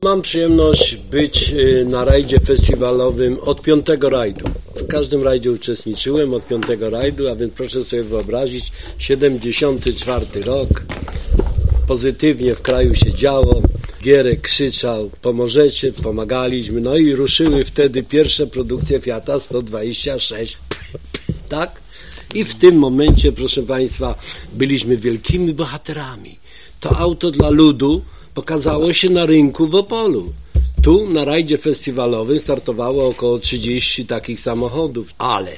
Mam przyjemność być na rajdzie festiwalowym od 5. rajdu. W każdym rajdzie uczestniczyłem od 5. rajdu, a więc proszę sobie wyobrazić, 74. rok, pozytywnie w kraju się działo, Gierek krzyczał, pomożecie, pomagaliśmy, no i ruszyły wtedy pierwsze produkcje Fiata 126, tak? I w tym momencie, proszę Państwa, byliśmy wielkimi bohaterami. To auto dla ludu pokazało się na rynku w Opolu. Tu na rajdzie festiwalowym startowało około 30 takich samochodów,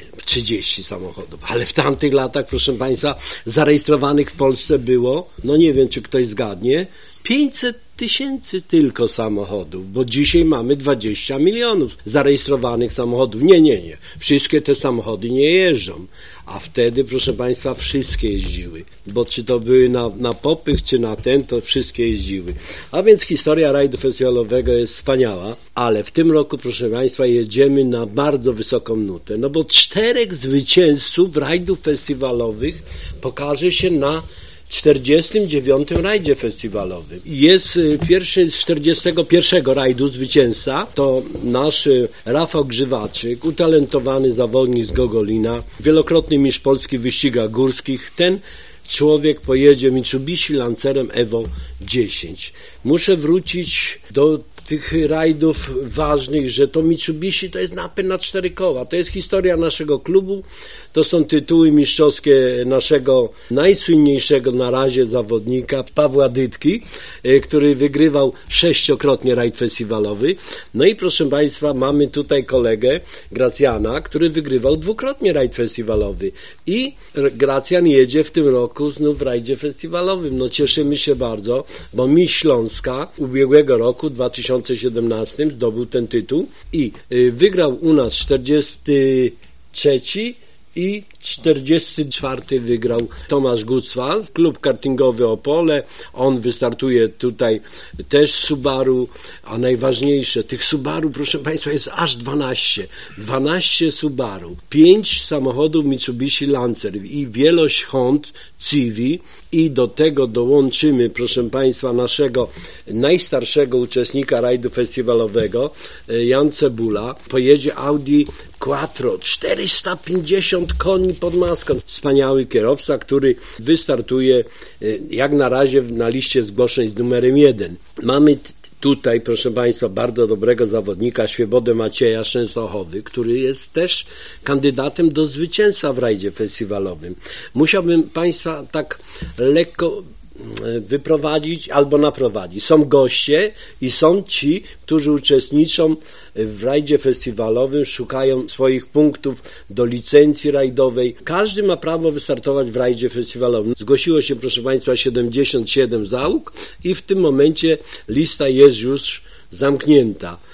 ale w tamtych latach, proszę Państwa, zarejestrowanych w Polsce było, no nie wiem, czy ktoś zgadnie, 500 tysięcy tylko samochodów, bo dzisiaj mamy 20 milionów zarejestrowanych samochodów. Nie. Wszystkie te samochody nie jeżdżą. A wtedy, proszę Państwa, wszystkie jeździły. Bo czy to były na popych, czy na ten, to wszystkie jeździły. A więc historia rajdu festiwalowego jest wspaniała, ale w tym roku, proszę Państwa, jedziemy na bardzo wysoką nutę. No bo 4 zwycięzców rajdów festiwalowych pokaże się na 49. rajdzie festiwalowym. Jest pierwszy z 41. rajdu zwycięzca, to nasz Rafał Grzywaczyk, utalentowany zawodnik z Gogolina, wielokrotny mistrz Polski w wyścigach górskich. Ten człowiek pojedzie Mitsubishi Lancerem Evo 10. Muszę wrócić do tych rajdów ważnych, że to Mitsubishi to jest napęd na 4 koła. To jest historia naszego klubu. To są tytuły mistrzowskie naszego najsłynniejszego na razie zawodnika Pawła Dytki, który wygrywał 6-krotnie rajd festiwalowy. No i proszę Państwa, mamy tutaj kolegę Gracjana, który wygrywał 2-krotnie rajd festiwalowy. I Gracjan jedzie w tym roku znów w rajdzie festiwalowym. No cieszymy się bardzo, bo mistrz Śląska ubiegłego roku, 2017, zdobył ten tytuł i wygrał u nas 43 i 44 wygrał Tomasz Gucwa, klub kartingowy Opole. On wystartuje tutaj też z Subaru, a najważniejsze, tych Subaru, proszę Państwa, jest aż 12. 12 Subaru, 5 samochodów Mitsubishi Lancer i wielość Hond Civi i do tego dołączymy, proszę Państwa, naszego najstarszego uczestnika rajdu festiwalowego, Jan Cebula. Pojedzie Audi Quattro, 450 koni pod maską. Wspaniały kierowca, który wystartuje jak na razie na liście zgłoszeń z numerem 1. Mamy tutaj, proszę Państwa, bardzo dobrego zawodnika, Świebodę Macieja Częstochowy, który jest też kandydatem do zwycięstwa w rajdzie festiwalowym. Musiałbym Państwa tak lekko wyprowadzić albo naprowadzić. Są goście i są ci, którzy uczestniczą w rajdzie festiwalowym, szukają swoich punktów do licencji rajdowej. Każdy ma prawo wystartować w rajdzie festiwalowym. Zgłosiło się, proszę Państwa, 77 załóg i w tym momencie lista jest już zamknięta.